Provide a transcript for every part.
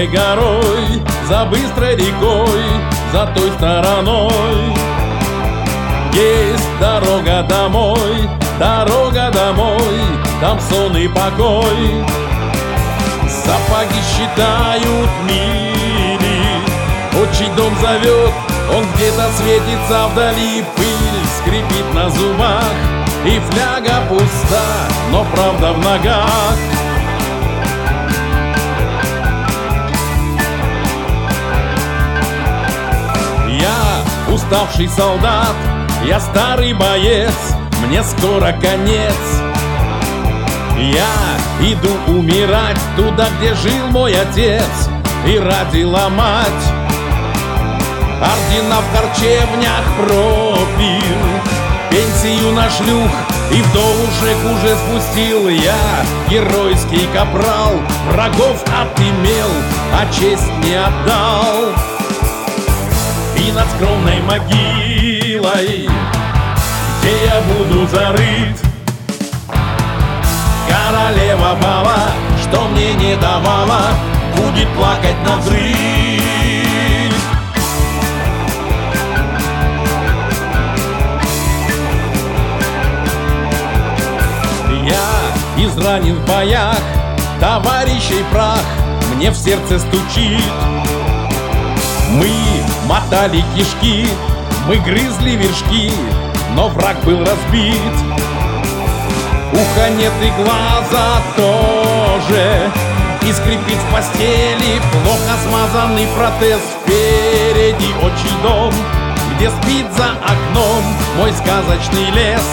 темной горой, за быстрой рекой, за той стороной. Есть дорога домой, там сон и покой. Сапоги считают мили, отчий дом зовет, он где-то светится вдали. Пыль скрипит на зубах, и фляга пуста, но правда в ногах. Я уставший солдат, я старый боец, мне скоро конец. Я иду умирать туда, где жил мой отец и родила мать. Ордена в харчевнях пропил, пенсию на шлюх и вдовушек уже спустил. Я геройский капрал, врагов отымел, а честь не отдал. И над скромной могилой, где я буду зарыт, королева баба, что мне не давала, будет плакать навзрыд. Я изранен в боях, товарищей прах мне в сердце стучит. Мы мотали кишки, мы грызли вершки, но враг был разбит. Уха нет и глаза тоже, и скрипит в постели плохо смазанный протез. Впереди отчий дом, где спит за окном мой сказочный лес.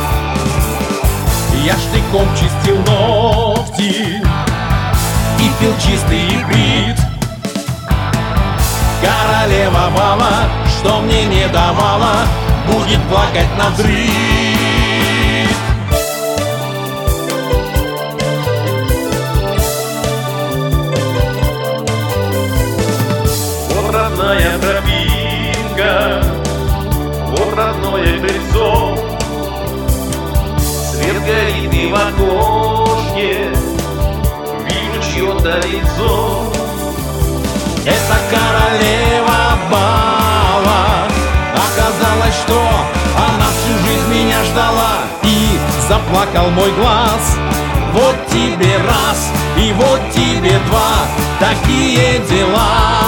Я штыком чистил ногти и пил чистый иприт. Королева баба, что мне не давала, будет плакать навзрыд. Вот родная тропинка, вот родное крыльцо, свет горит и в окошке вижу чье-то лицо. Это королева баба. Оказалось, что она всю жизнь меня ждала. И заплакал мой глаз. Вот тебе раз, и вот тебе два. Такие дела.